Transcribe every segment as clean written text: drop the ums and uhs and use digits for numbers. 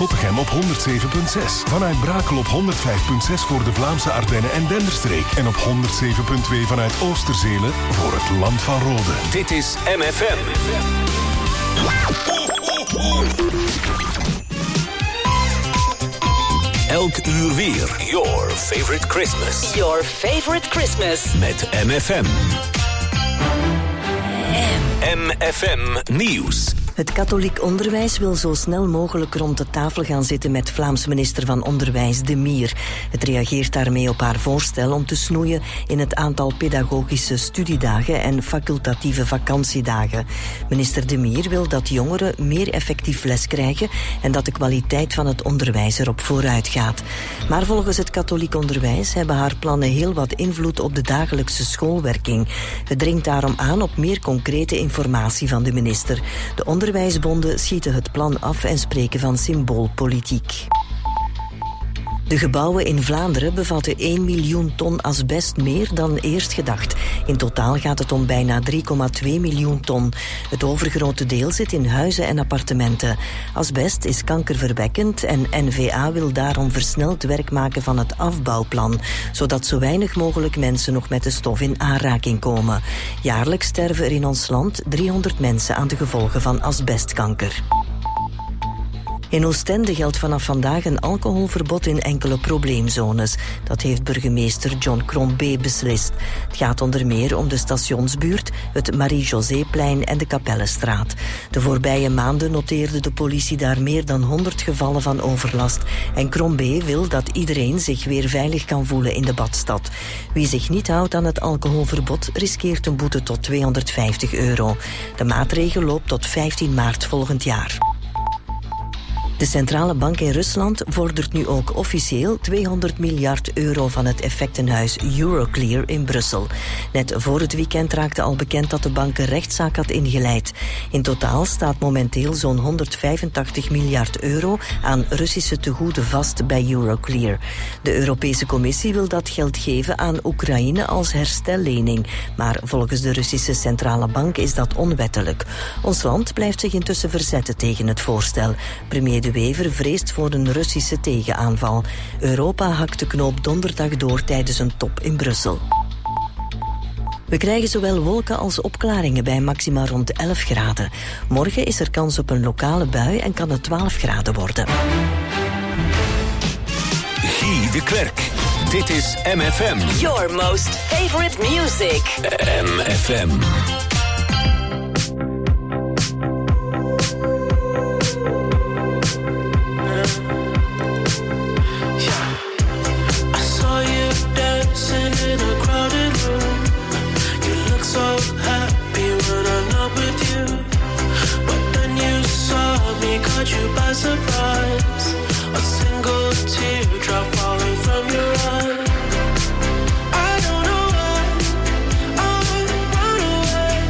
Zottegem op 107.6. Vanuit Brakel op 105.6 voor de Vlaamse Ardennen en Denderstreek. En op 107.2 vanuit Oosterzelen voor het Land van Rode. Dit is MFM. Elk uur weer. Your favorite Christmas. Your favorite Christmas. Met MFM. MFM Nieuws. Het katholiek onderwijs wil zo snel mogelijk rond de tafel gaan zitten met Vlaams minister van Onderwijs De Mier. Het reageert daarmee op haar voorstel om te snoeien in het aantal pedagogische studiedagen en facultatieve vakantiedagen. Minister De Mier wil dat jongeren meer effectief les krijgen en dat de kwaliteit van het onderwijs erop vooruit gaat. Maar volgens het katholiek onderwijs hebben haar plannen heel wat invloed op de dagelijkse schoolwerking. Het dringt daarom aan op meer concrete informatie van de minister. De onderwijsbonden schieten het plan af en spreken van symboolpolitiek. De gebouwen in Vlaanderen bevatten 1 miljoen ton asbest meer dan eerst gedacht. In totaal gaat het om bijna 3,2 miljoen ton. Het overgrote deel zit in huizen en appartementen. Asbest is kankerverwekkend en N-VA wil daarom versneld werk maken van het afbouwplan, zodat zo weinig mogelijk mensen nog met de stof in aanraking komen. Jaarlijks sterven er in ons land 300 mensen aan de gevolgen van asbestkanker. In Oostende geldt vanaf vandaag een alcoholverbod in enkele probleemzones. Dat heeft burgemeester John Crombé beslist. Het gaat onder meer om de stationsbuurt, het Marie-Joséplein en de Kapellenstraat. De voorbije maanden noteerde de politie daar meer dan 100 gevallen van overlast. En Crombé wil dat iedereen zich weer veilig kan voelen in de badstad. Wie zich niet houdt aan het alcoholverbod riskeert een boete tot €250. De maatregel loopt tot 15 maart volgend jaar. De centrale bank in Rusland vordert nu ook officieel €200 miljard van het effectenhuis Euroclear in Brussel. Net voor het weekend raakte al bekend dat de bank een rechtszaak had ingeleid. In totaal staat momenteel zo'n €185 miljard aan Russische tegoeden vast bij Euroclear. De Europese Commissie wil dat geld geven aan Oekraïne als herstellening. Maar volgens de Russische centrale bank is dat onwettelijk. Ons land blijft zich intussen verzetten tegen het voorstel. Premier De Wever vreest voor een Russische tegenaanval. Europa hakt de knoop donderdag door tijdens een top in Brussel. We krijgen zowel wolken als opklaringen bij maxima rond 11 graden. Morgen is er kans op een lokale bui en kan het 12 graden worden. Guy de Klerk. Dit is MFM. Your most favorite music. MFM. Caught you by surprise, a single teardrop falling from your eye. I don't know why I run away.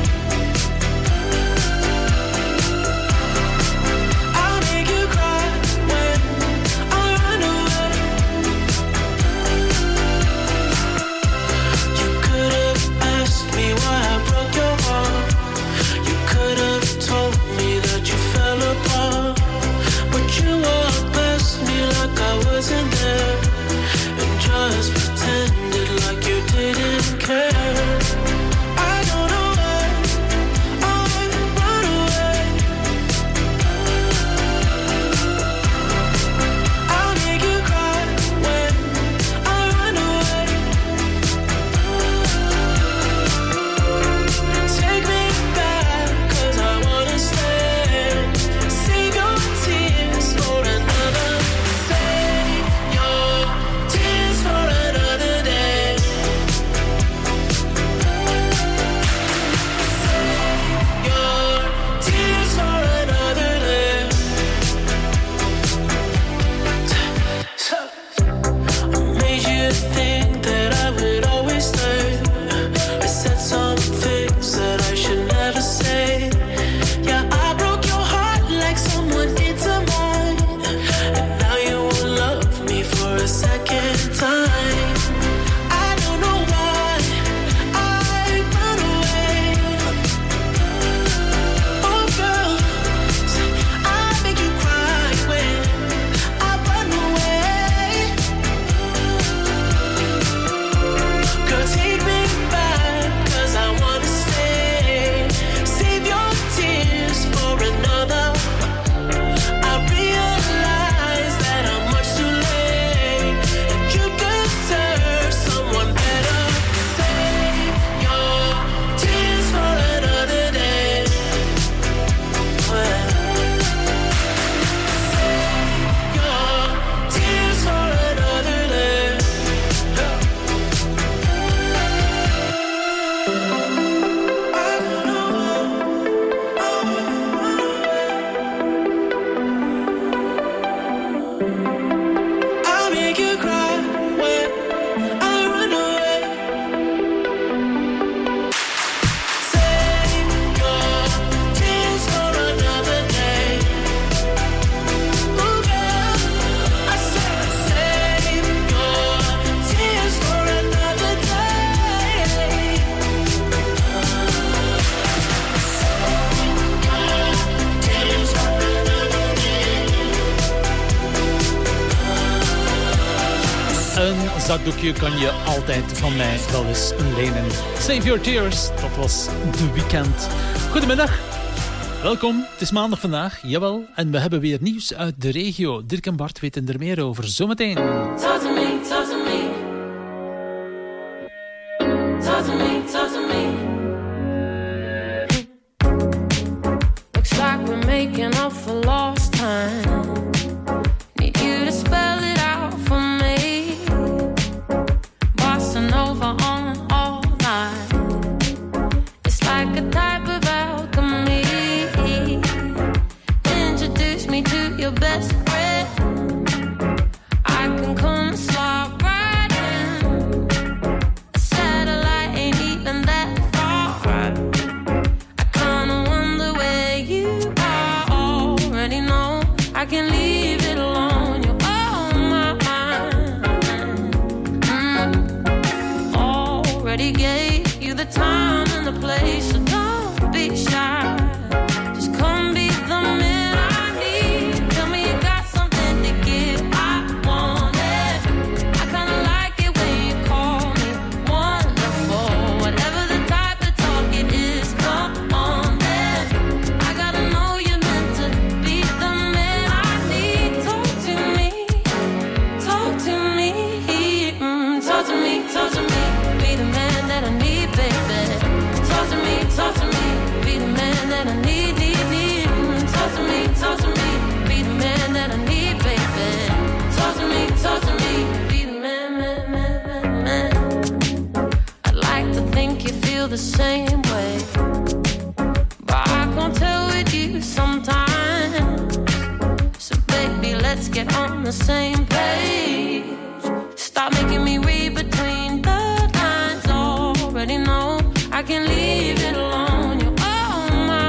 zakdoekje kan je altijd van mij wel eens lenen. Save Your Tears, dat was The Weeknd. Goedemiddag. Welkom, het is maandag vandaag, jawel. En we hebben weer nieuws uit de regio. Dirk en Bart weten er meer over, zometeen. Talk to me, talk to me. Talk to me, talk to me. Looks like we're making up for lost time. Need you to spell it out for me. Bossa Nova on all night. It's like a type of alchemy. Introduce me to your best friend. I can come slide right in. A satellite ain't even that far. I kinda wonder where you are. Already know I can leave it alone. You're on my mind. Already gave you the time and the place, so don't be shy. Just come be the man I need. Tell me you got something to give. I want it. I kinda like it when you call me wonderful. Whatever the type of talk it is, come on then. I gotta know you're meant to be the man I need. Talk to me, talk to me, talk to me, talk to me. Be the man that I need, baby. Talk to me, talk to me. Be the man that I need, need, need. Talk to me, talk to me. Be the man that I need, baby. Talk to me, talk to me. Be the man, man, man, man, man. I'd like to think you feel the same way, but I can't tell with you sometimes. So baby, let's get on the same page. Stop making me read between the lines. Already know I can leave it alone. You're on my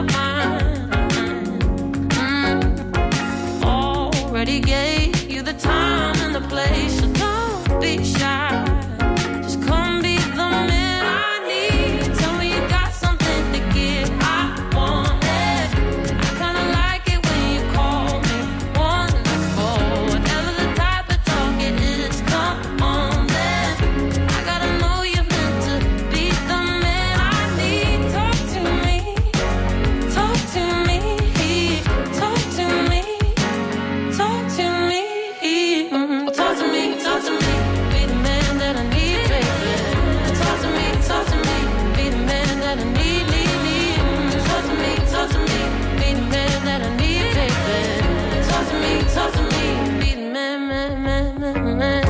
mind. Already gave you the time and the place, so don't be shy. Just come be the man I need. Tell me you got something to give. I want it. I kinda like it when you call me wonderful. Whatever the type of talk it is, come on then. I gotta know you're meant to be the man I need. Talk to me, talk to me, talk to me, talk to me, talk to me, talk to me. Be the man that I need, baby. Talk to me, talk to me. Be the man that I need, need, need. Talk to me, talk to me. Be the man that I need, baby. Talk to me, talk to me. Be the man, man, man, man, man.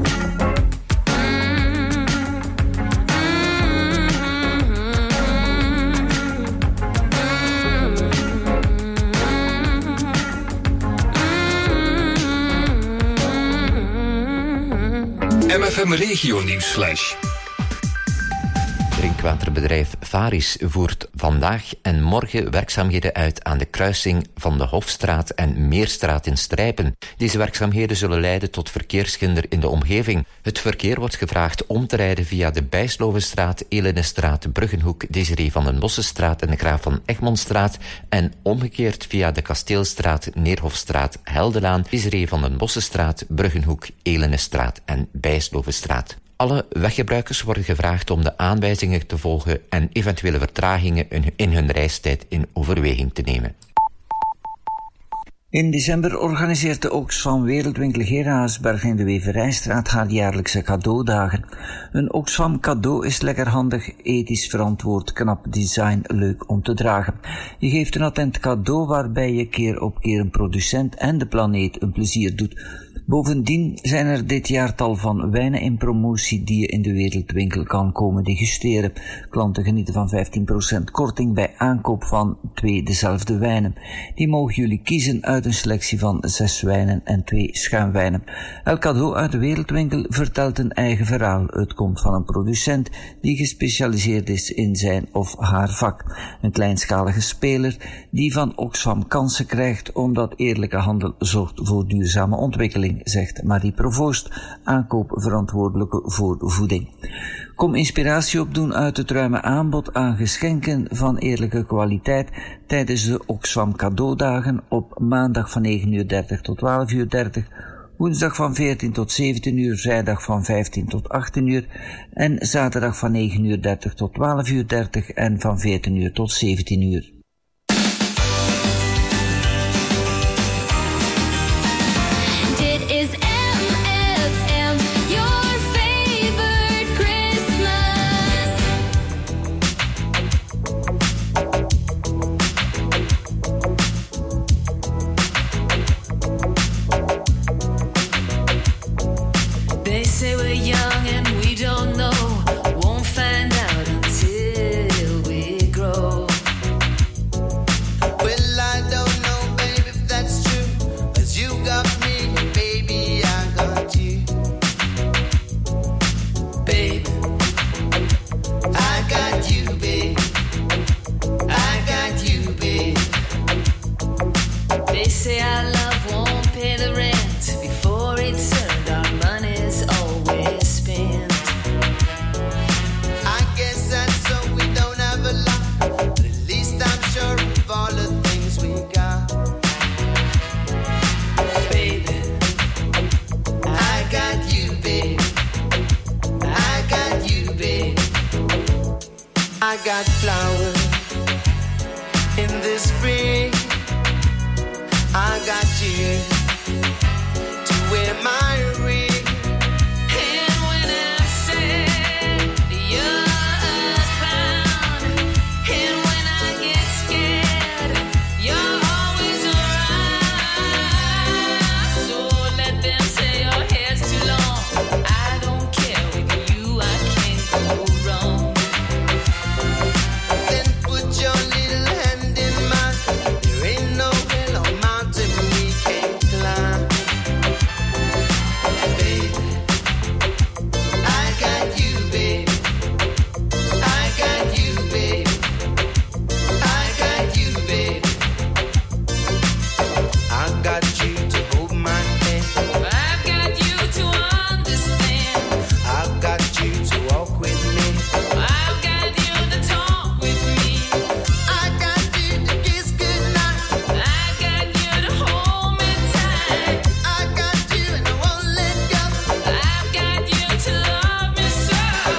MFM Regio Nieuwsflash. Drinkwaterbedrijf Varis voert vandaag en morgen werkzaamheden uit aan de kruising van de Hofstraat en Meerstraat in Strijpen. Deze werkzaamheden zullen leiden tot verkeershinder in de omgeving. Het verkeer wordt gevraagd om te rijden via de Bijslovenstraat, Elenestraat, Bruggenhoek, Desiree van den Bossenstraat en de Graaf van Egmondstraat en omgekeerd via de Kasteelstraat, Neerhofstraat, Heldelaan, Desiree van den Bossenstraat, Bruggenhoek, Elenestraat en Bijslovenstraat. Alle weggebruikers worden gevraagd om de aanwijzingen te volgen en eventuele vertragingen in hun reistijd in overweging te nemen. In december organiseert de Oxfam Wereldwinkel Geraasberg in de Weverijstraat haar jaarlijkse cadeaudagen. Een Oxfam cadeau is lekker handig, ethisch verantwoord, knap design, leuk om te dragen. Je geeft een attent cadeau waarbij je keer op keer een producent en de planeet een plezier doet. Bovendien zijn er dit jaar tal van wijnen in promotie die je in de Wereldwinkel kan komen degusteren. Klanten genieten van 15% korting bij aankoop van 2 dezelfde wijnen. Die mogen jullie kiezen uit een selectie van 6 wijnen en 2 schuimwijnen. Elk cadeau uit de Wereldwinkel vertelt een eigen verhaal. Het komt van een producent die gespecialiseerd is in zijn of haar vak. Een kleinschalige speler die van Oxfam kansen krijgt omdat eerlijke handel zorgt voor duurzame ontwikkeling, zegt Marie Provoost, aankoopverantwoordelijke voor voeding. Kom inspiratie opdoen uit het ruime aanbod aan geschenken van eerlijke kwaliteit tijdens de Oxfam cadeaudagen op maandag van 9:30 tot 12:30, Woensdag van 14 tot 17 uur, vrijdag van 15 tot 18 uur en zaterdag van 9:30 tot 12:30 en van 14 uur tot 17 uur. I got flowers in the spring. I got you to wear my ring. And when I said you're a clown, and when I get scared, you're always around. So let them say your hair's too long. I don't care, with you I can't go wrong. Then put your little hand in mine. There ain't no hill or mountain we can't climb. Baby, I got you, baby. I got you, baby. I got you, baby. I got you to hold my hand. I've got you to understand. I've got you to walk with me. I've got you to talk with me. I got you to kiss goodnight. I got you to hold me tight. I got you and I won't let go. I've got you to love me so.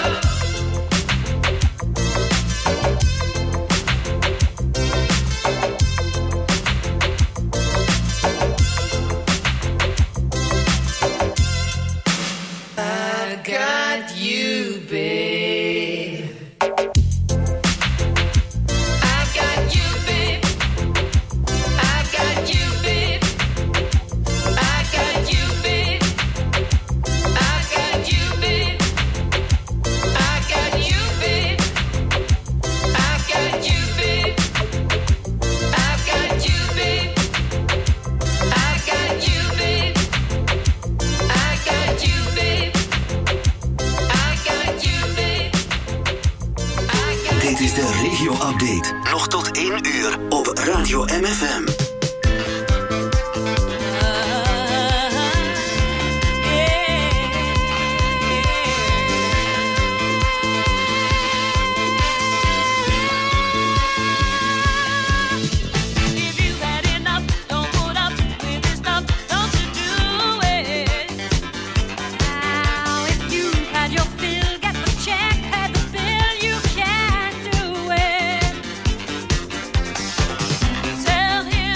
I got you, babe. I got you, babe. I got you, babe. I got you, babe. I got you, babe. I got you, babe. I got you, babe. I got you, babe. I got you, babe. I got you, babe. Dit is de regio-update. Nog tot 1 uur op Radio MFM. If you had enough, don't put up with this stuff, don't you do it. Now, if you had your fill, get the check, pay the bill, you can do it. Tell him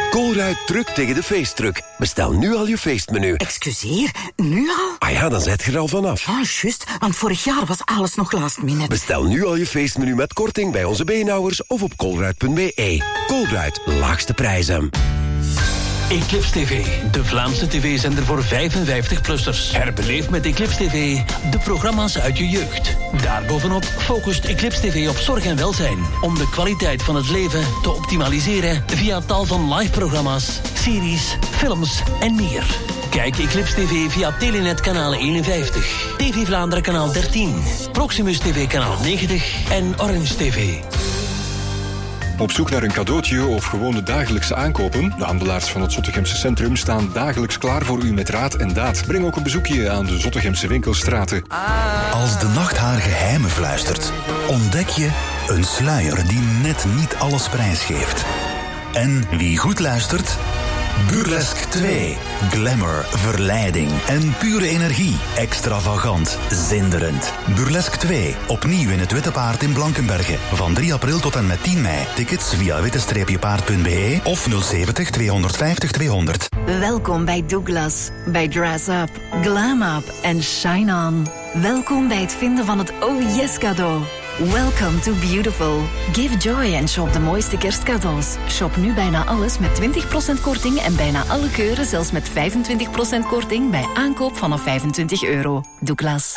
Colruyt drukt tegen de feestdruk. Bestel nu al je feestmenu. Excuseer, nu al? Ah ja, dan zet je er al vanaf. Ah, juist, want vorig jaar was alles nog last minute. Bestel nu al je feestmenu met korting bij onze beenhouwers of op colruyt.be. Colruyt, laagste prijzen. Eclipse TV, de Vlaamse tv-zender voor 55-plussers. Herbeleef met Eclipse TV de programma's uit je jeugd. Daarbovenop focust Eclipse TV op zorg en welzijn. Om de kwaliteit van het leven te optimaliseren via tal van live-programma's, series, films en meer. Kijk Eclipse TV via Telenet kanaal 51, TV Vlaanderen kanaal 13, Proximus TV kanaal 90 en Orange TV. Op zoek naar een cadeautje of gewoon de dagelijkse aankopen? De handelaars van het Zottegemse Centrum staan dagelijks klaar voor u met raad en daad. Breng ook een bezoekje aan de Zottegemse winkelstraten. Als de nacht haar geheimen fluistert, ontdek je een sluier die net niet alles prijsgeeft. En wie goed luistert... Burlesque 2. Glamour, verleiding en pure energie. Extravagant, zinderend. Burlesque 2. Opnieuw in het Witte Paard in Blankenberge. Van 3 april tot en met 10 mei. Tickets via witte-paard.be of 070 250 200. Welkom bij Douglas, bij Dress Up, Glam Up en Shine On. Welkom bij het vinden van het Oh Yes cadeau. Welcome to Beautiful. Give joy en shop de mooiste kerstcadeaus. Shop nu bijna alles met 20% korting en bijna alle keuren zelfs met 25% korting bij aankoop vanaf €25. Douglas.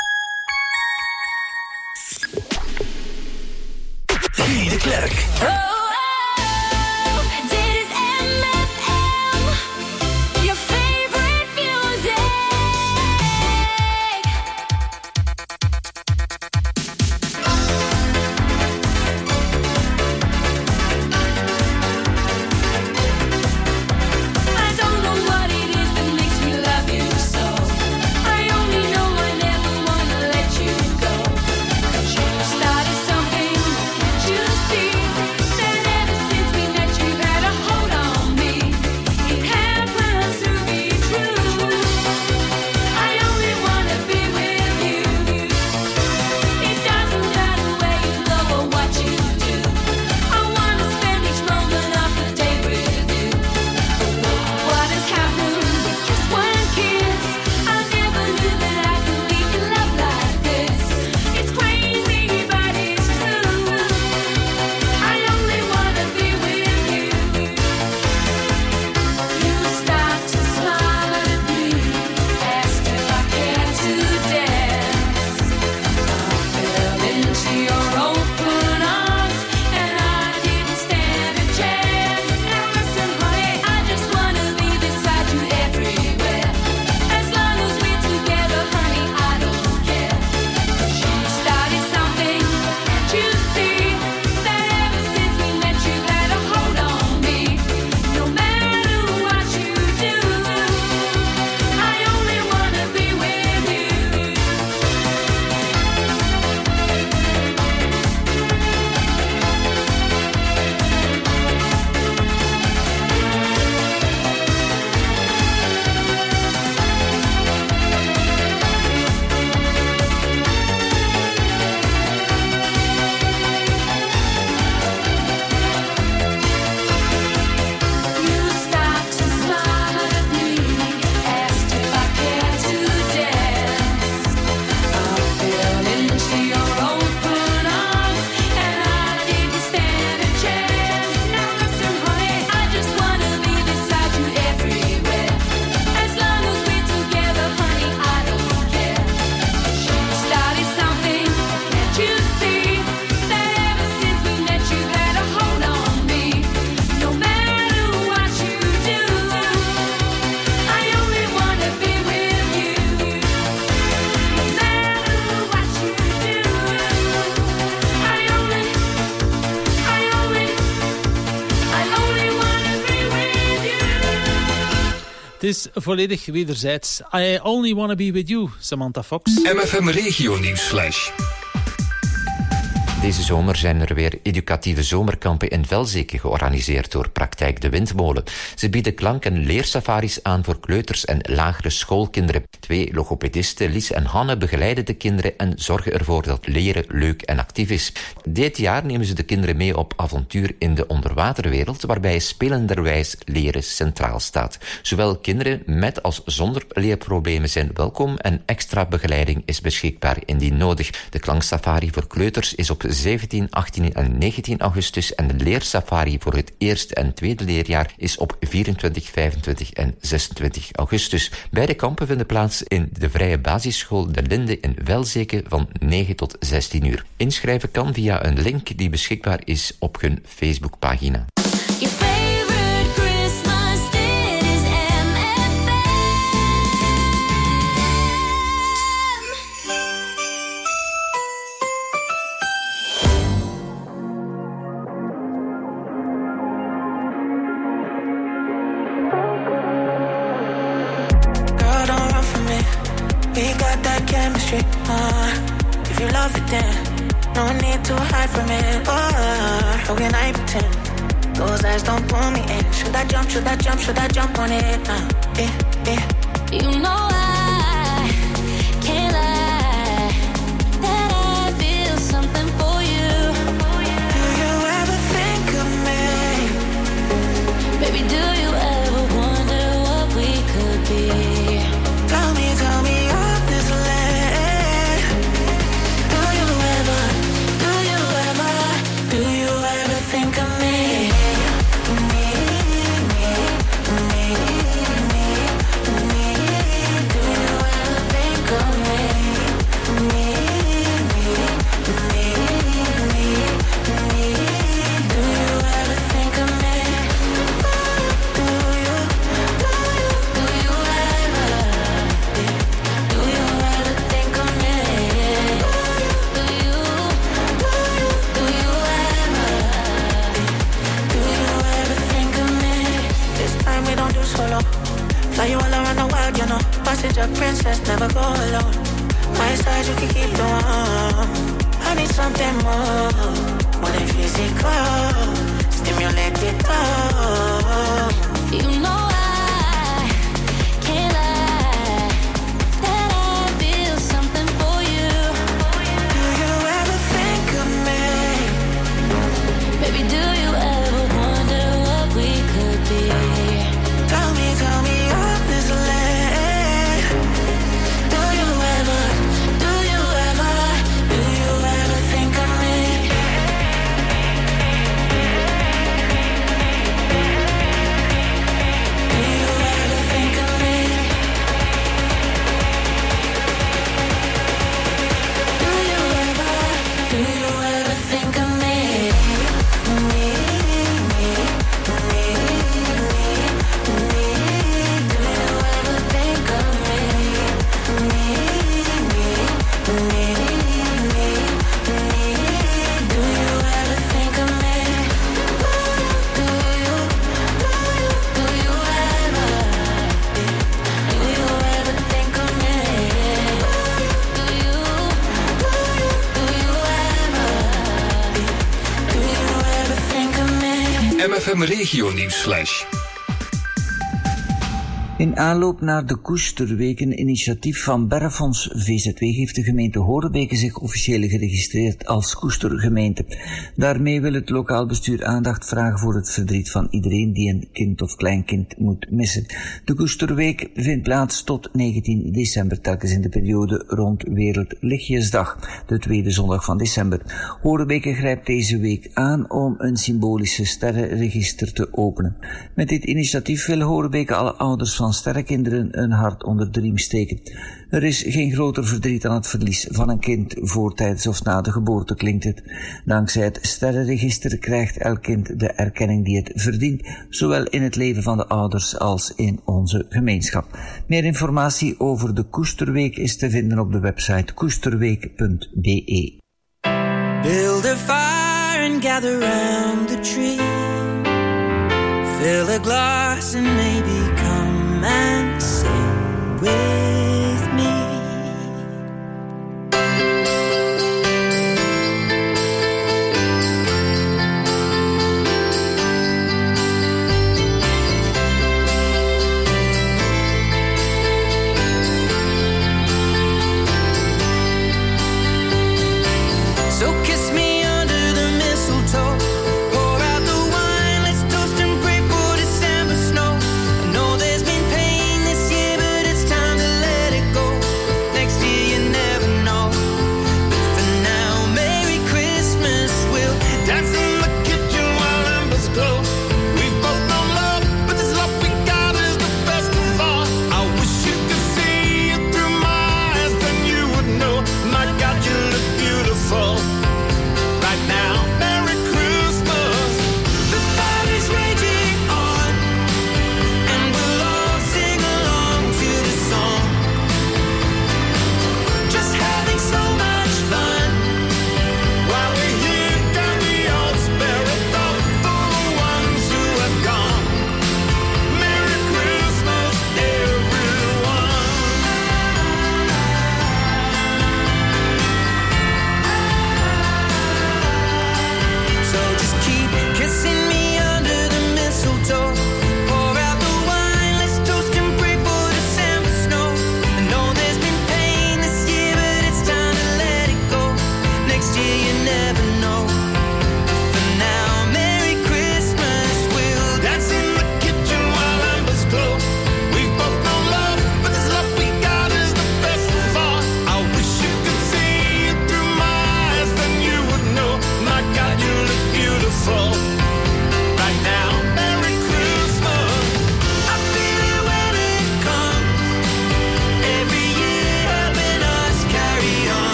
Guy de Klerk. Het is volledig wederzijds. I only wanna be with you, Samantha Fox. MFM Regio Nieuwsflash. Deze zomer zijn er weer educatieve zomerkampen in Velzeke georganiseerd door Praktijk de Windmolen. Ze bieden klank- en leersafaris aan voor kleuters en lagere schoolkinderen. 2 logopedisten, Lies en Hanne, begeleiden de kinderen en zorgen ervoor dat leren leuk en actief is. Dit jaar nemen ze de kinderen mee op avontuur in de onderwaterwereld, waarbij spelenderwijs leren centraal staat. Zowel kinderen met als zonder leerproblemen zijn welkom en extra begeleiding is beschikbaar indien nodig. De klanksafari voor kleuters is op 17, 18 en 19 augustus en de leersafari voor het eerste en tweede leerjaar is op 24, 25 en 26 augustus. Beide kampen vinden plaats in de Vrije Basisschool De Linde in Velzeke van 9 tot 16 uur. Inschrijven kan via een link die beschikbaar is op hun Facebookpagina. If you love it, then no need to hide from it. How can I pretend? Those eyes don't pull me in. Should I jump? Should I jump? Should I jump on it? You know I can't lie that I feel something for you. Do you ever think of me? Baby, do you ever wonder what we could be? Tell me honestly. Think of me, me. Do you ever think of me, me? Do you ever think of me? Do you ever think of me? We don't do solo. Fly you all around the world, you know. Passenger princess, never go alone. My side, you can keep the warm. I need something more than physical. Stimulate it all. You know I can't lie that I feel something for you. Do you ever think of me? Baby, do you ever wonder what we could be? Tell me honestly. Do you ever think of me? Do you ever think of me? Do you ever think of me? MFM Regio Nieuwsflash. In aanloop naar de Koesterweek, een initiatief van Berrefonds VZW, heeft de gemeente Horebeke zich officieel geregistreerd als koestergemeente. Daarmee wil het lokaal bestuur aandacht vragen voor het verdriet van iedereen die een kind of kleinkind moet missen. De Koesterweek vindt plaats tot 19 december, telkens in de periode rond Wereldlichtjesdag, de tweede zondag van december. Horebeke grijpt deze week aan om een symbolische sterrenregister te openen. Met dit initiatief wil Horebeke alle ouders van sterrenkinderen een hart onder de riem steken. Er is geen groter verdriet dan het verlies van een kind voor, tijdens of na de geboorte, klinkt het. Dankzij het sterrenregister krijgt elk kind de erkenning die het verdient, zowel in het leven van de ouders als in onze gemeenschap. Meer informatie over de Koesterweek is te vinden op de website koesterweek.be. Build a fire and gather round the tree. Fill a glass and maybe come and sing with me.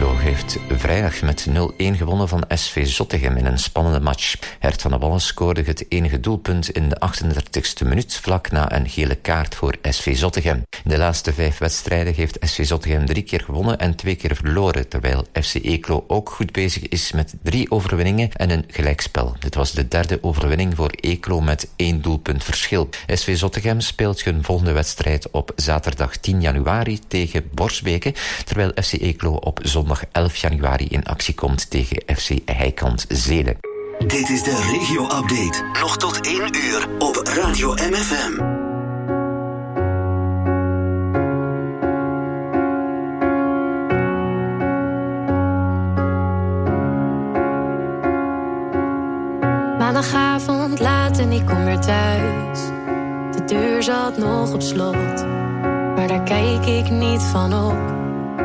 Eeklo heeft vrijdag met 0-1 gewonnen van SV Zottegem in een spannende match. Hert van der Wallen scoorde het enige doelpunt in de 38e minuut, vlak na een gele kaart voor SV Zottegem. In de laatste 5 wedstrijden heeft SV Zottegem 3 keer gewonnen en 2 keer verloren, terwijl FC Eeklo ook goed bezig is met 3 overwinningen en een gelijkspel. Dit was de 3e overwinning voor Eeklo met 1 doelpunt verschil. SV Zottegem speelt hun volgende wedstrijd op zaterdag 10 januari tegen Borsbeke, terwijl FC Eeklo op zondag 11 januari in actie komt tegen FC Heikant Zelen. Dit is de regio-update. Nog tot 1 uur op Radio MFM. Maandagavond laat en ik kom weer thuis. De deur zat nog op slot, maar daar kijk ik niet van op.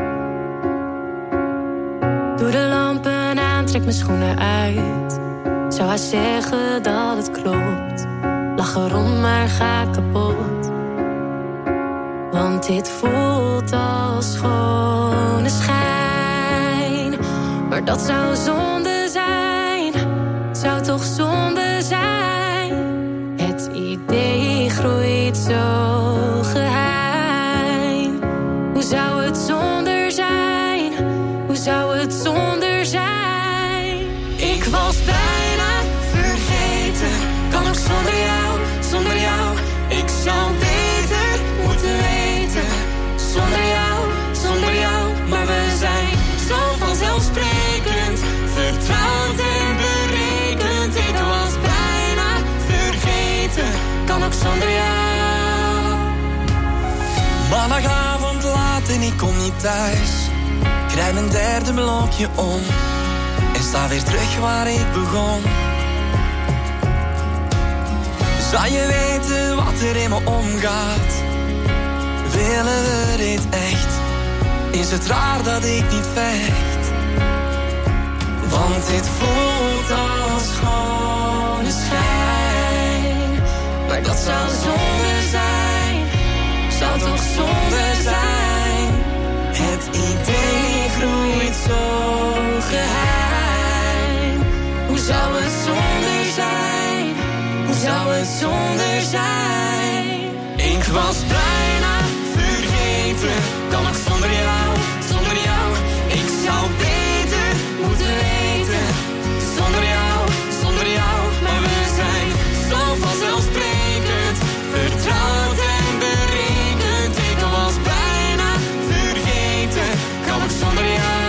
Doe de lampen aan, trek mijn schoenen uit. Zou hij zeggen dat het klopt? Lach erom, maar ga kapot. Want dit voelt als schone schijn. Maar dat zou zonde zijn. Zou toch zonde zijn. Het idee groeit zo geheim. Hoe zou het zonder zijn? Hoe zou het zonder zijn? Ik was bijna vergeten. Kan ook zonder jou, zonder jou. Ik zou beter moeten weten. Zonder jou, maar we zijn zo vanzelfsprekend. Vertrouwd en berekend. Ik was bijna vergeten. Kan ook zonder jou. Maandagavond laat en ik kom niet thuis. Krijg mijn 3e blokje om. En sta weer terug waar ik begon. Zou je weten wat er in me omgaat? Willen we dit echt? Is het raar dat ik niet vecht? Want dit voelt als schone schijn. Maar dat zou zonde zijn. Zou toch zonde zijn. Het idee groeit zo geheim. Hoe zou het zonder zijn? Hoe zou het zonder zijn? Ik was bijna vergeten. Kan ook zonder jou, zonder jou. Ik zou beter moeten weten. Zonder jou, maar we zijn zo vanzelfsprekend. Vertrouwd en berekend. Ik was bijna vergeten. Kan ook zonder jou.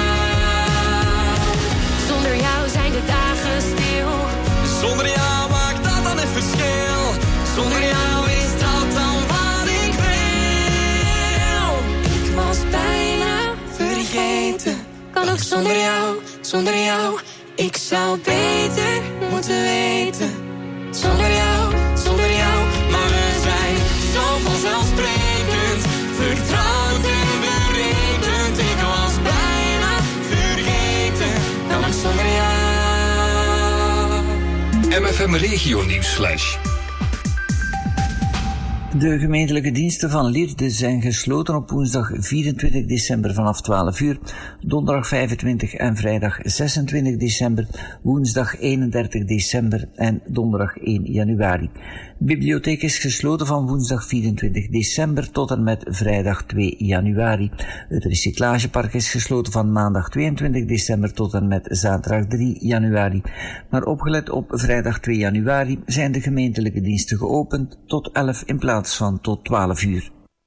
Zonder jou zijn de dagen stil. Zonder jou maakt dat dan een verschil. Zonder jou is dat dan wat ik wil. Ik was bijna vergeten. Kan ook zonder jou. Ik zou beter moeten weten. Zonder jou, maar we zijn zo vanzelfsprekend. Vertrouwd en berekend. Ik was bijna vergeten. Kan ook zonder jou. MFM Regio Nieuwsflash. De gemeentelijke diensten van Lierde zijn gesloten op woensdag 24 december vanaf 12 uur, donderdag 25 en vrijdag 26 december, woensdag 31 december en donderdag 1 januari. De bibliotheek is gesloten van woensdag 24 december tot en met vrijdag 2 januari. Het recyclagepark is gesloten van maandag 22 december tot en met zaterdag 3 januari. Maar opgelet op vrijdag 2 januari zijn de gemeentelijke diensten geopend tot 11 in plaats van tot 12 uur.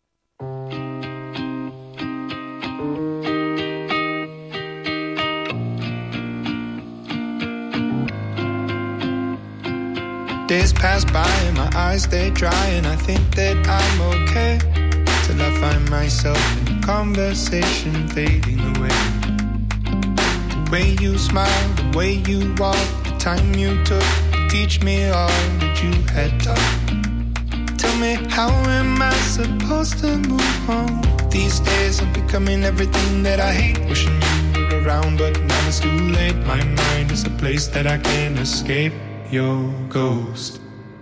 Days pass by and my eyes stay dry and I think that I'm okay till I find myself in conversation fading away. The way you smile, the way you walk, the time you took to teach me all that you had taught. Tell me, how am I supposed to move on? These days I'm becoming everything that I hate. Wishing you were around, but now it's too late. My mind is a place that I can't escape. Your ghost.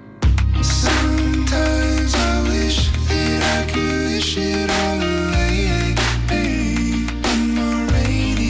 Sometimes I wish that I could wish it all away. On my rainy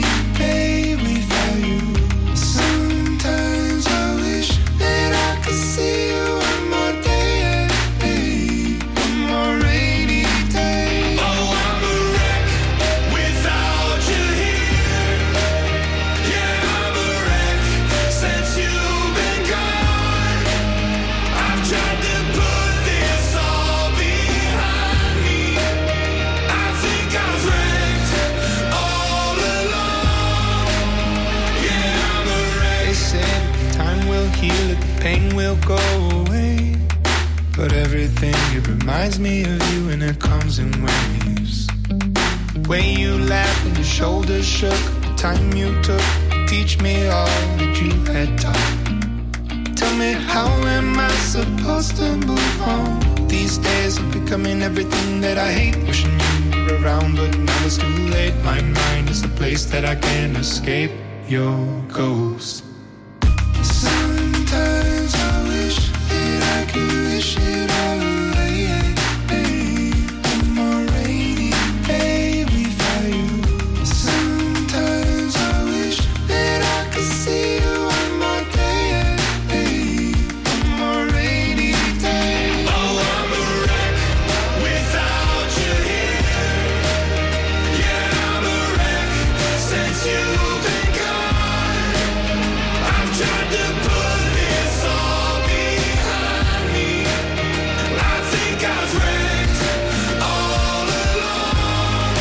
reminds me of you and it comes in waves. The way you laughed and your shoulders shook, the time you took to teach me all that you had taught. Tell me, how am I supposed to move on? These days I'm becoming everything that I hate. Wishing you were around, but now it's too late. My mind is the place that I can't escape your ghost. Sometimes I wish that I could wish it all away. One more rainy day without you. Sometimes I wish that I could see you one more day. One more rainy day. Oh, I'm a wreck without you here. Yeah, I'm a wreck since you've been gone. I've tried to put this all behind me. I think I've wrecked all along.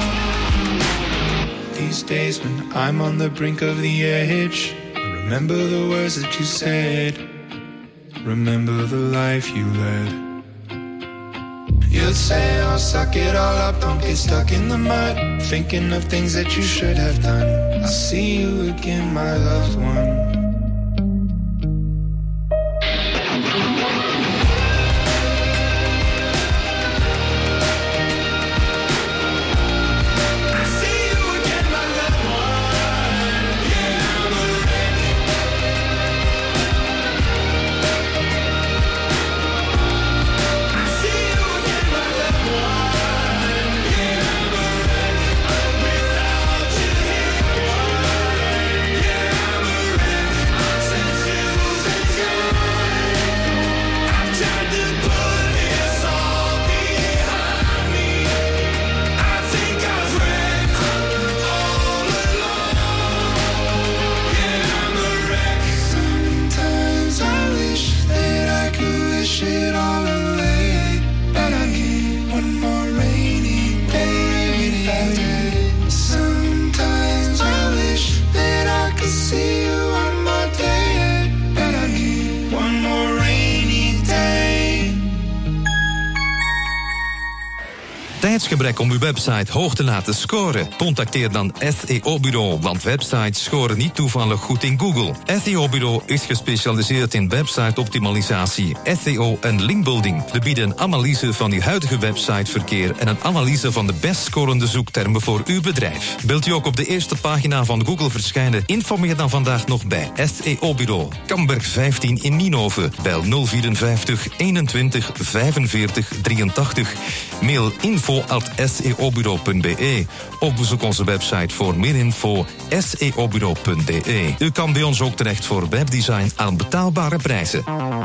These days when I'm on the brink of the edge, I remember the words that you said. Remember the life you led. You'd say, oh, suck it all up, don't get stuck in the mud. Thinking of things that you should have done. I'll see you again, my loved one. Tijdsgebrek om uw website hoog te laten scoren? Contacteer dan SEO Bureau, want websites scoren niet toevallig goed in Google. SEO Bureau is gespecialiseerd in website-optimalisatie, SEO en linkbuilding. We bieden een analyse van uw huidige websiteverkeer en een analyse van de best scorende zoektermen voor uw bedrijf. Wilt u ook op de eerste pagina van Google verschijnen? Informeer dan vandaag nog bij SEO Bureau. Kamberg 15 in Nienhoven. Bel 054 21 45 83. Mail info@seobureau.be of bezoek onze website voor meer info seobureau.be. U kan bij ons ook terecht voor webdesign aan betaalbare prijzen.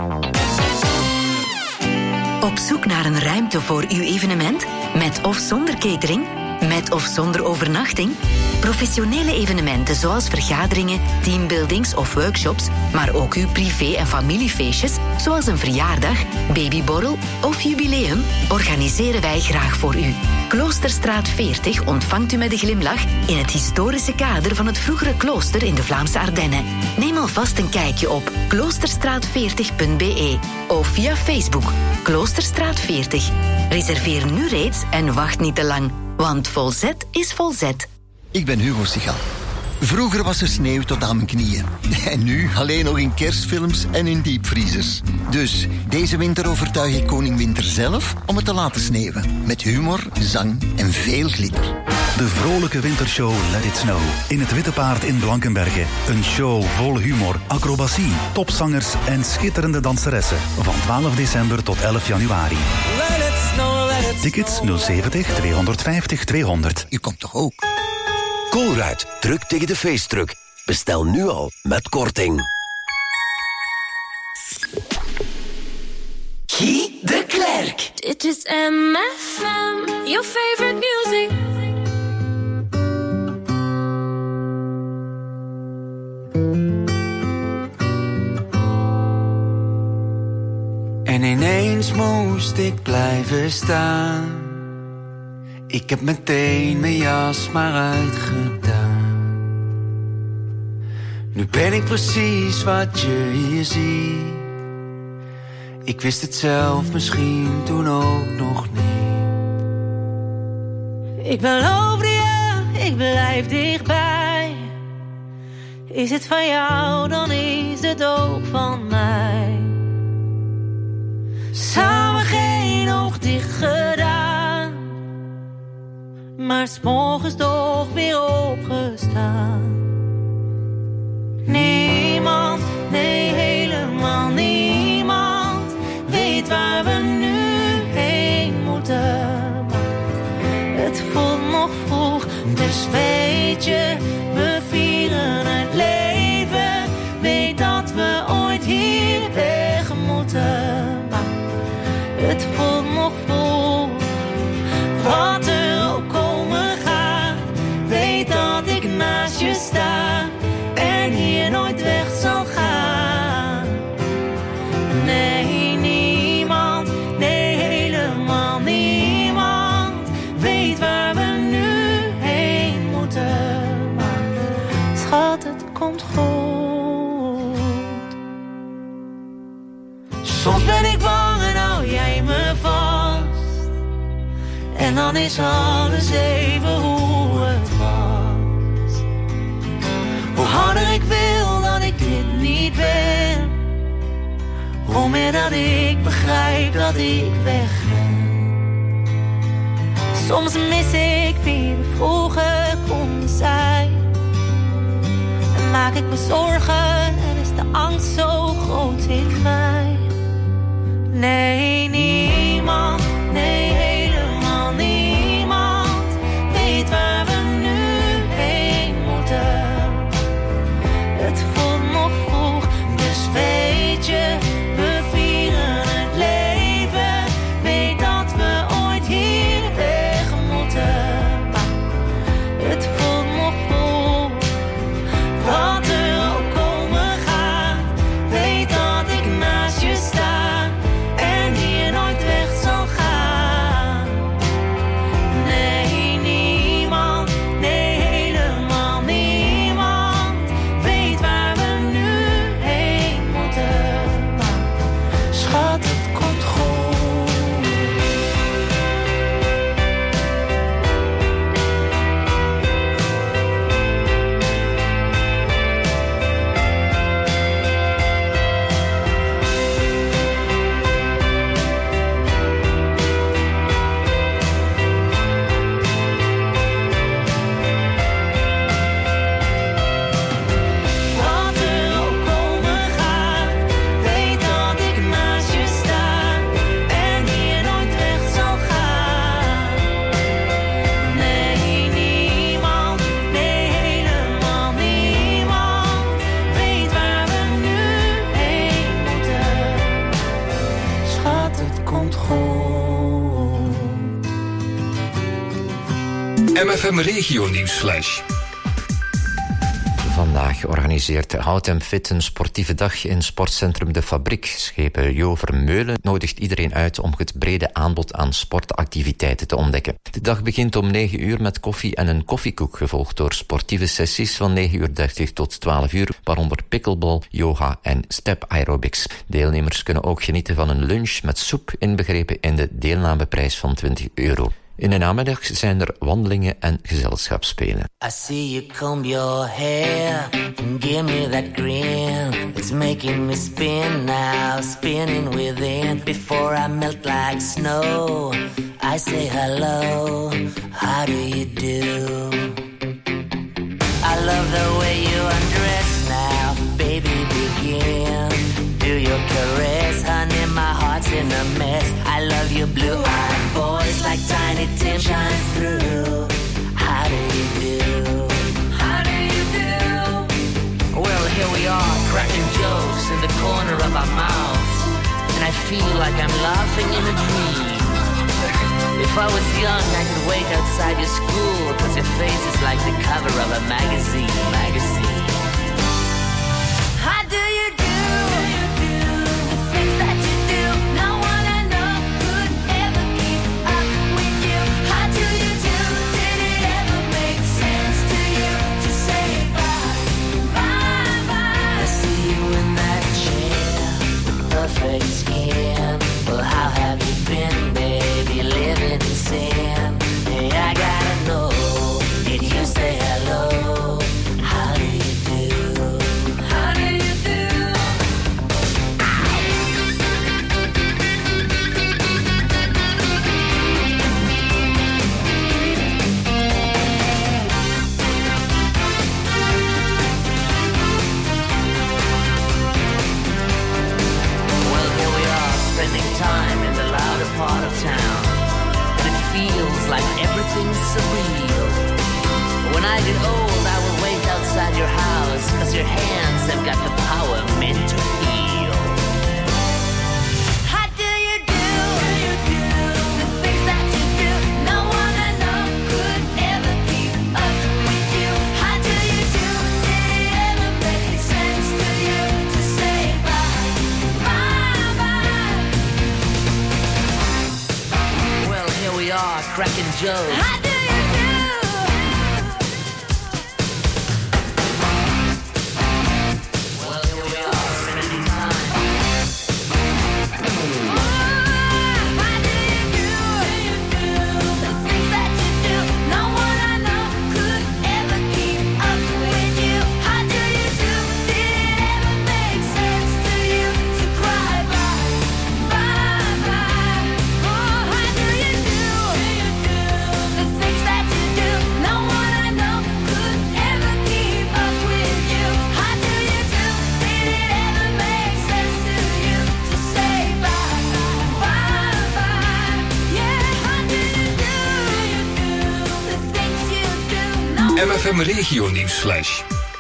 Op zoek naar een ruimte voor uw evenement? Met of zonder catering? Met of zonder overnachting? Professionele evenementen zoals vergaderingen, teambuildings of workshops, maar ook uw privé- en familiefeestjes, zoals een verjaardag, babyborrel of jubileum, organiseren wij graag voor u. Kloosterstraat 40 ontvangt u met een glimlach in het historische kader van het vroegere klooster in de Vlaamse Ardennen. Neem alvast een kijkje op kloosterstraat40.be of via Facebook Kloosterstraat 40. Reserveer nu reeds en wacht niet te lang, want Volzet is Volzet. Ik ben Hugo Sigal. Vroeger was er sneeuw tot aan mijn knieën. En nu alleen nog in kerstfilms en in diepvriezers. Dus deze winter overtuig ik koning Winter zelf om het te laten sneeuwen. Met humor, zang en veel glitter. De vrolijke wintershow Let It Snow. In het Witte Paard in Blankenberge. Een show vol humor, acrobatie, topzangers en schitterende danseressen. Van 12 december tot 11 januari. Let it snow, let it Tickets 070 250 200. U komt toch ook? Colruyt, druk tegen de feestdruk. Bestel nu al met korting. Guy de Klerk. Dit is MFM, your favorite music. En ineens moest ik blijven staan. Ik heb meteen mijn jas maar uitgedaan. Nu ben ik precies wat je hier ziet. Ik wist het zelf misschien toen ook nog niet. Ik beloof je, ik blijf dichtbij. Is het van jou, dan is het ook van mij. Samen geen oog dicht gedaan, maar 's morgens toch weer opgestaan. Niemand, nee helemaal niemand, weet waar we nu heen moeten. Het voelt nog vroeg, dus weet je, we vieren het leven. Weet dat we ooit hier weg moeten. Maar het voelt nog vroeg, wat er ook komen gaat. Weet dat ik naast je sta en hier nooit weg zal gaan. Nee, niemand, nee helemaal niemand, weet waar we nu heen moeten. Maar schat, het komt goed. Soms ben ik bang en hou jij me vast. En dan is alles even hoe het was. Hoe harder ik wil dat ik dit niet ben, hoe meer dat ik begrijp dat ik weg ben. Soms mis ik wie we vroeger konden zijn. En maak ik me zorgen en is de angst zo groot in mij. Nee, niemand, nee helemaal niemand, weet waar we nu heen moeten. Het voelt nog vroeg, dus weet je, we vieren het leven. Weet dat we ooit hier weg moeten. Maar het voelt nog vroeg, wat er ook komen gaat. Weet dat ik naast je sta en hier nooit weg zal gaan. Nee, niemand, nee helemaal niemand, weet waar we nu heen moeten. Maar schat, het komt goed. Wat er ook komen gaat, weet dat ik naast je sta en hier nooit weg zal gaan. Nee, niemand, nee helemaal niemand, weet waar we nu heen moeten. Schat, het komt goed. MFM Regio Nieuwsflash. Vandaag organiseert Hout & Fit een sportieve dag in sportcentrum De Fabriek. Schepen Jo Vermeulen nodigt iedereen uit om het brede aanbod aan sportactiviteiten te ontdekken. De dag begint om 9 uur met koffie en een koffiekoek, gevolgd door sportieve sessies van 9:30 tot 12 uur, waaronder pickleball, yoga en step aerobics. Deelnemers kunnen ook genieten van een lunch met soep, inbegrepen in de deelnameprijs van €20. In de namiddag zijn er wandelingen en gezelschapsspelen. I see you comb your hair and give me that grin. It's making me spin now, spinning within. Before I melt like snow, I say hello, how do you do? I love the way you undress now, baby begin. Do your caress, honey, my heart's in a mess. I love your blue-eyed voice like Tiny Tim shines through. How do you do? How do you do? Well, here we are, cracking jokes in the corner of our mouths, and I feel like I'm laughing in a dream. If I was young, I could wait outside your school, 'cause your face is like the cover of a magazine. How do you do? The things that you do, no one I know could ever keep up with you. How do you do? Did it ever make sense to you to say bye, bye, bye? I see you in that chair, with perfect skin. hands have got the power meant to heal. How do you do the things that you do? No one I know could ever keep up with you. How do you do? Did it ever make sense to you to say bye, bye, bye? Well, here we are, cracking jokes. How do you do? Well, here we are, spending time. How do you do the things that you do? No one I know could ever keep up with you. How do you do? Did it ever make sense to you to cry bye, bye, bye? Oh, how do you do the things that you do? No one I know could ever keep up with you. How do you do? Did it ever make sense to you to say bye, bye, bye? Yeah, how do you do the things you do? No MFM Regio Nieuwsflash.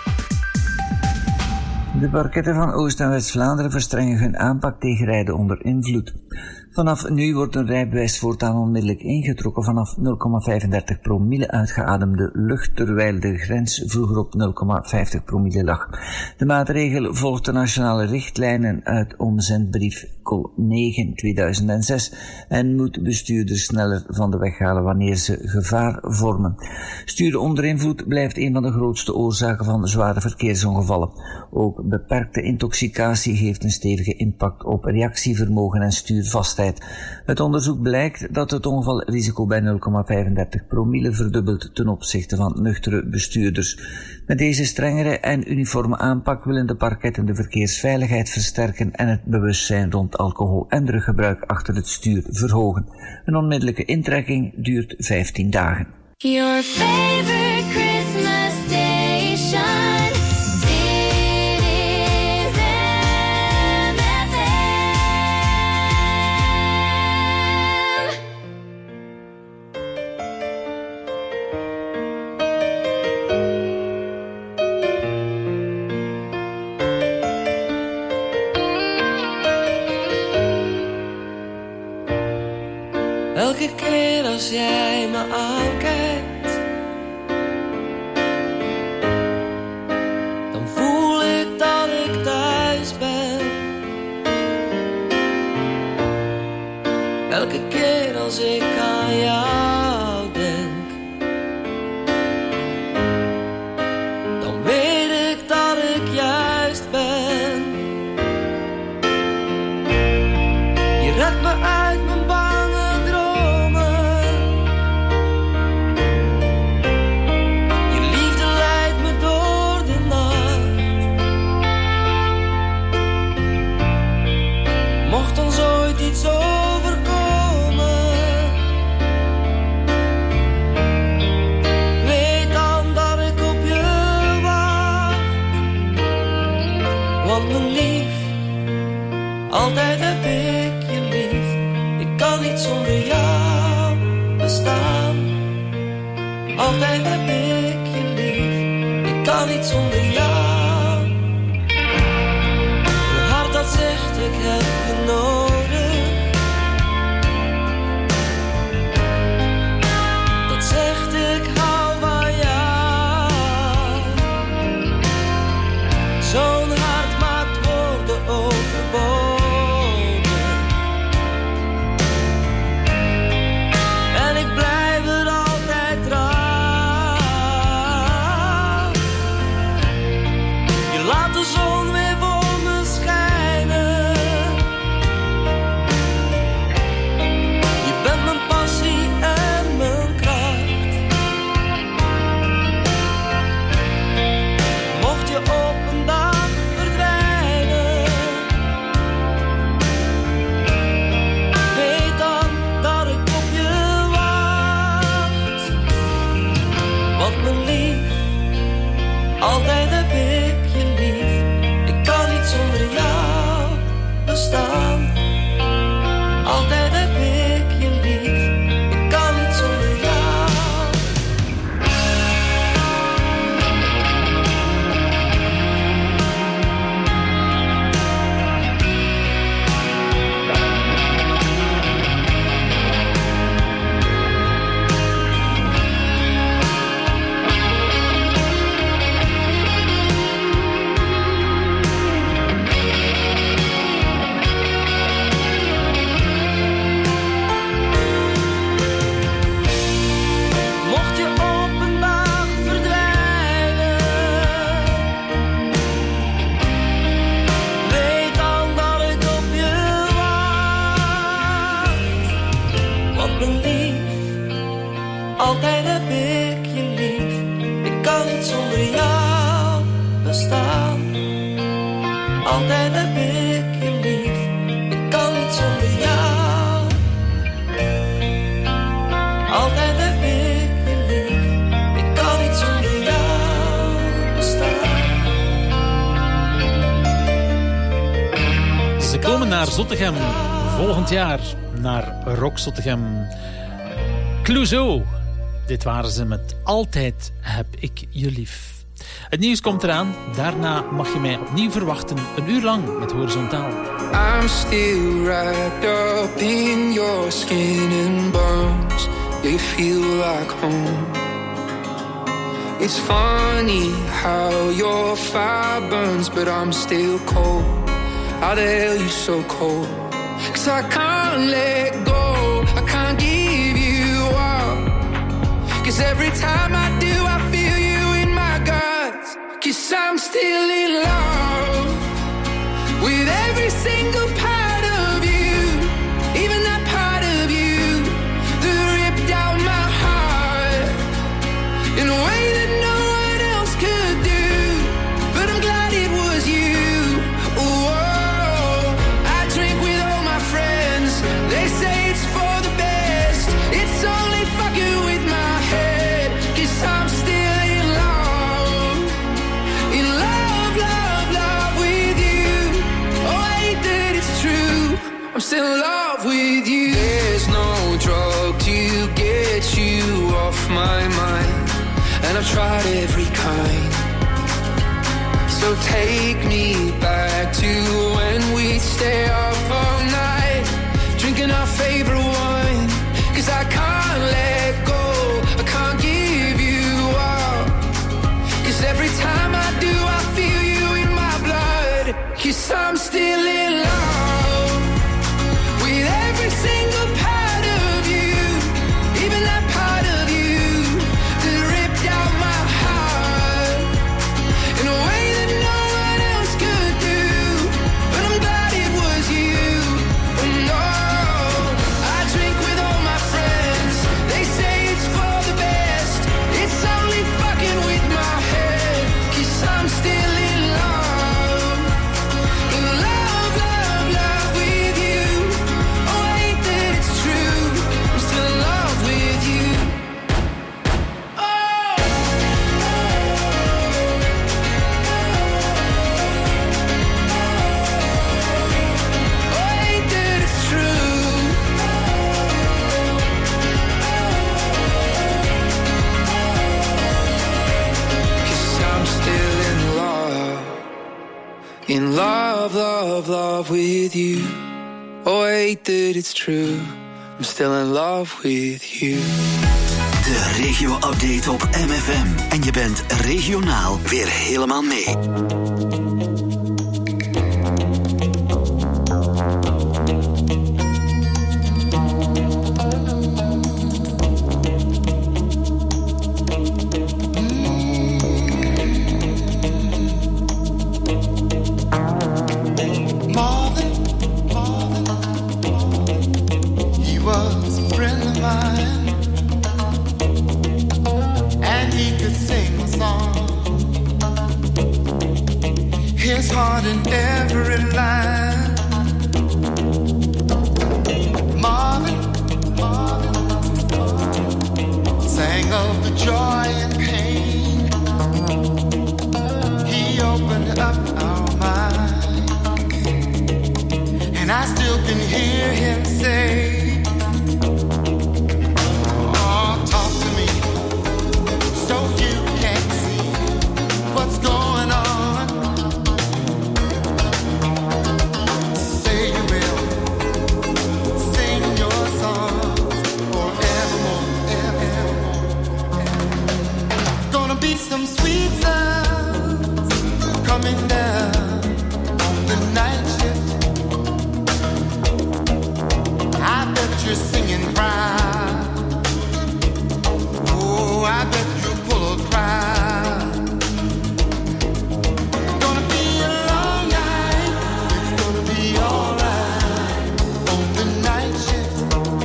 De parketten van Oost- en West-Vlaanderen verstrengen hun aanpak tegen rijden onder invloed. Vanaf nu wordt een rijbewijs voortaan onmiddellijk ingetrokken vanaf 0,35 promille uitgeademde lucht, terwijl de grens vroeger op 0,50 promille lag. De maatregel volgt de nationale richtlijnen uit omzendbrief Col 9/2006 en moet bestuurders sneller van de weg halen wanneer ze gevaar vormen. Sturen onder invloed blijft een van de grootste oorzaken van zware verkeersongevallen. Ook beperkte intoxicatie heeft een stevige impact op reactievermogen en stuurvastheid. Het onderzoek blijkt dat het ongevalrisico bij 0,35 promille verdubbelt ten opzichte van nuchtere bestuurders. Met deze strengere en uniforme aanpak willen de parketten de verkeersveiligheid versterken en het bewustzijn rond alcohol- en druggebruik achter het stuur verhogen. Een onmiddellijke intrekking duurt 15 dagen. Your favorite Christmas station. Dit is MFM. Elke keer als jij me aankijkt, dan voel ik dat ik thuis ben. Elke keer als ik aan jou denk, dan weet ik dat ik juist ben. Je redt me uit mijn bange dromen. Je liefde leidt me door de nacht. Mocht ons ooit iets overkomen, weet dan dat ik op je wacht. Want mijn lief, altijd heb ik je lief. Ik kan niet zonder jou bestaan. Altijd heb ik je lief. Ik kan niet zonder jou. Een hart dat zegt ik heb je nodig. Dat zegt ik hou van jou. Zo'n hart maakt woorden overbodig. En ik blijf er altijd trouw. Je laat de zon weer voor me schijnen. Je bent mijn passie en mijn kracht. Mocht je op een dag verdwijnen, weet dan dat ik op je wacht. Want mijn lief, altijd heb ik je lief. Ik kan niet zonder jou bestaan. Altijd heb ik je lief. Ik kan niet zonder jou. naar Zottegem. Volgend jaar naar Rock Zottegem. Clouseau. Dit waren ze met Altijd heb ik je lief. Het nieuws komt eraan. Daarna mag je mij opnieuw verwachten. Een uur lang met Horizontaal. I'm still wrapped up in your skin and bones. You feel like home. It's funny how your fire burns, but I'm still cold. How the hell you so cold? 'Cause I can't let go, I can't give you up. 'Cause every time I do, I feel you in my guts. 'Cause I'm still in love with every single part of you, even that part of you that ripped out my heart in a way that no one else could do. But I'm glad it was you. Whoa, I drink with all my friends. They say it's for the best. It's only fucking with my head. 'Cause I'm still in love. In love, love, love with you. Oh, I hate that it's true. I'm still in love with you. There's no drug to get you off my mind, and I've tried every kind. So take me back to when we'd stay up all night, drinking our favorite wine. 'Cause I can't let go, I can't give you up. 'Cause every time I do, I feel you in my blood. 'Cause I'm still in love with every single part of you, even that part of you that ripped out my heart in a way that no one else could do. But I'm glad it was you. Oh no, I drink with all my friends. They say it's for the best. It's only fucking with my head. 'Cause I'm still in love. In love, love, love with you. Oh, I hate that it's true. I'm still in love with you. In love, love, love with you. Oh, I hate that it's true. I'm still in love with you. De regio-update op MFM. En je bent regionaal weer helemaal mee. He was a friend of mine, and he could sing a song. His heart in every line. Marvin sang of the joy and pain. He opened up our mind, and I still can hear him say, oh, talk to me so you can see what's going on. Say you will sing your songs forevermore, evermore. Gonna be some sweet sounds coming down on the night shift. I bet you're singing proud. Oh, I bet you'll pull a crowd. Gonna be a long night. It's gonna be alright on the night shift.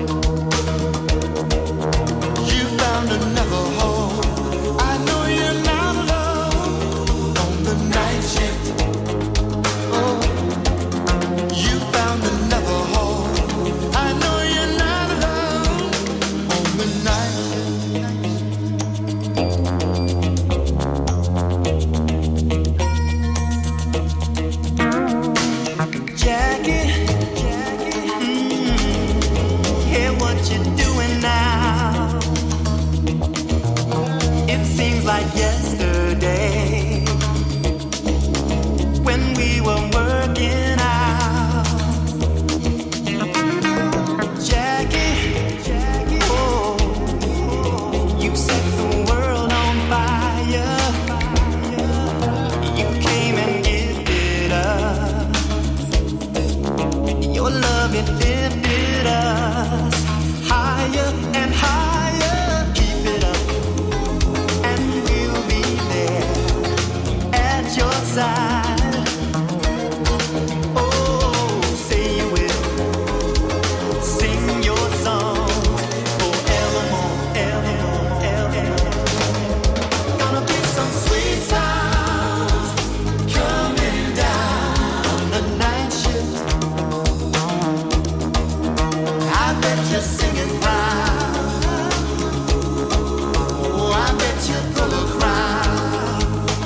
You found another home. I know you're not alone on the night shift. Oh, you found another home. I know you're not alone on the night shift. like yesterday when we were working out. Jackie, oh, you set the world on fire. You came and gifted us your love, it lifted us higher and higher. Keep it up, and we'll be there at your side. Oh, say you will sing your song forevermore, evermore, evermore. Gonna be some sweet sounds coming down the night shift. I bet you're singing proud. Oh, I bet you're full of crowd.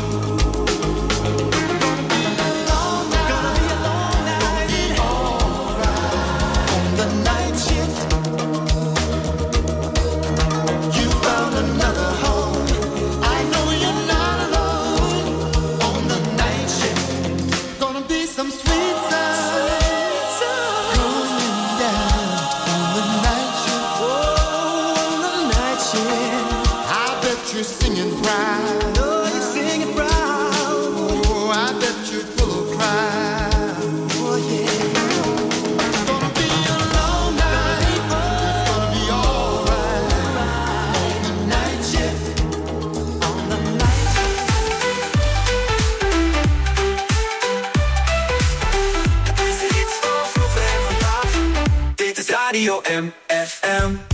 Gonna be a long night, alright. On the night shift, you found another home. I know you're not alone. On the night shift, gonna be some sweet sounds going down on the night shift. Oh, on the night shift, I bet you're singing proud. Oh, you're singing proud. Oh, I bet you're full of pride. Oh, yeah. Gonna be a long night. It's gonna be alright. On the night shift. On the night Het is iets van vroeger en vandaag. Dit is Radio MFM.